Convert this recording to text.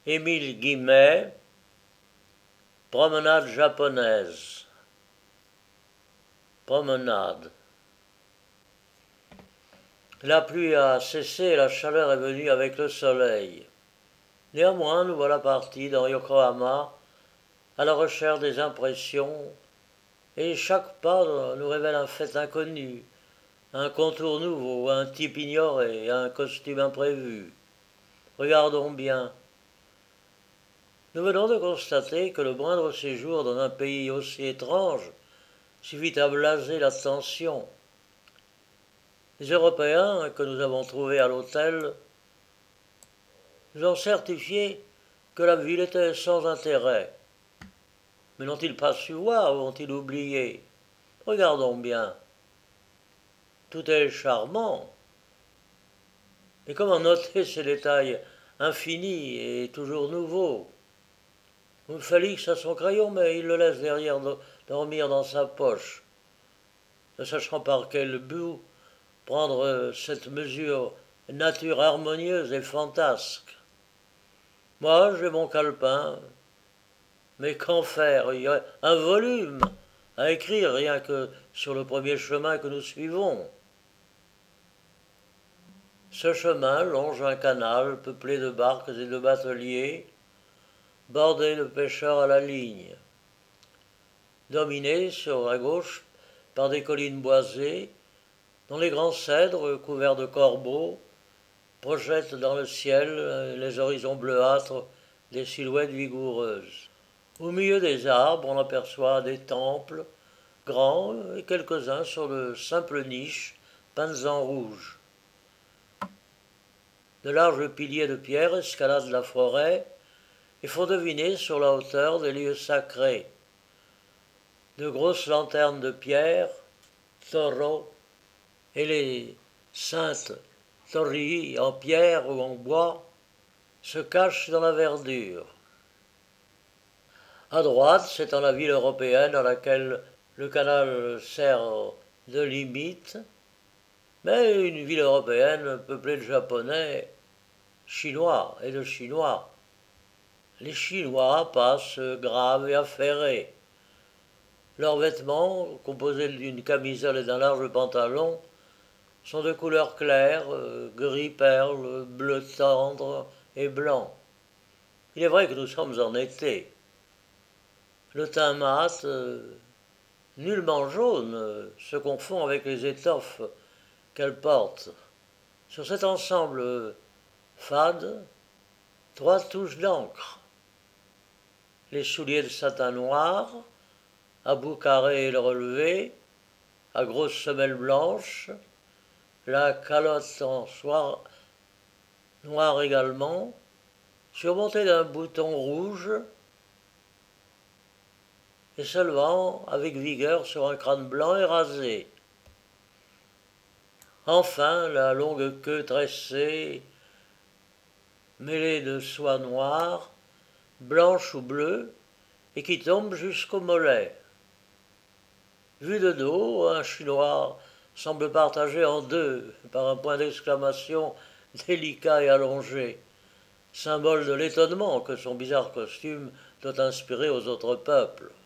Émile Guimet, promenade japonaise. Promenade. La pluie a cessé et la chaleur est venue avec le soleil. Néanmoins, nous voilà partis dans Yokohama à la recherche des impressions et chaque pas nous révèle un fait inconnu, un contour nouveau, un type ignoré, un costume imprévu. Regardons bien. Nous venons de constater que le moindre séjour dans un pays aussi étrange suffit à blaser l'attention. Les Européens que nous avons trouvés à l'hôtel nous ont certifié que la ville était sans intérêt. Mais n'ont-ils pas su voir ou ont-ils oublié? Regardons bien. Tout est charmant. Et comment noter ces détails infinis et toujours nouveaux? Félix a son crayon, mais il le laisse derrière dormir dans sa poche, ne sachant par quel but prendre cette mesure nature harmonieuse et fantasque. Moi, j'ai mon calepin, mais qu'en faire? Il y a un volume à écrire rien que sur le premier chemin que nous suivons. Ce chemin longe un canal peuplé de barques et de bateliers, bordé de pêcheurs à la ligne. Dominé sur la gauche par des collines boisées, dont les grands cèdres couverts de corbeaux projettent dans le ciel les horizons bleuâtres des silhouettes vigoureuses. Au milieu des arbres, on aperçoit des temples, grands et quelques-uns sur de simples niches peintes en rouge. De larges piliers de pierre escaladent la forêt et font deviner sur la hauteur des lieux sacrés. De grosses lanternes de pierre, taureaux, et les saintes torii en pierre ou en bois se cachent dans la verdure. À droite s'étend la ville européenne à laquelle le canal sert de limite, mais une ville européenne peuplée de Japonais, Chinois et de Chinois. Les Chinois passent graves et affairés. Leurs vêtements, composés d'une camisole et d'un large pantalon, sont de couleurs claires, gris perle, bleu tendre et blanc. Il est vrai que nous sommes en été. Le teint mat, nullement jaune, se confond avec les étoffes qu'elle porte. Sur cet ensemble fade, 3 touches d'encre. Les souliers de satin noir, à bout carré et relevé, à grosses semelles blanches, la calotte en soie noire également, surmontée d'un bouton rouge et se levant avec vigueur sur un crâne blanc et rasé. Enfin, la longue queue tressée, mêlée de soie noire, blanche ou bleue, et qui tombe jusqu'au mollet. Vu de dos, un Chinois semble partagé en deux par un point d'exclamation délicat et allongé, symbole de l'étonnement que son bizarre costume doit inspirer aux autres peuples.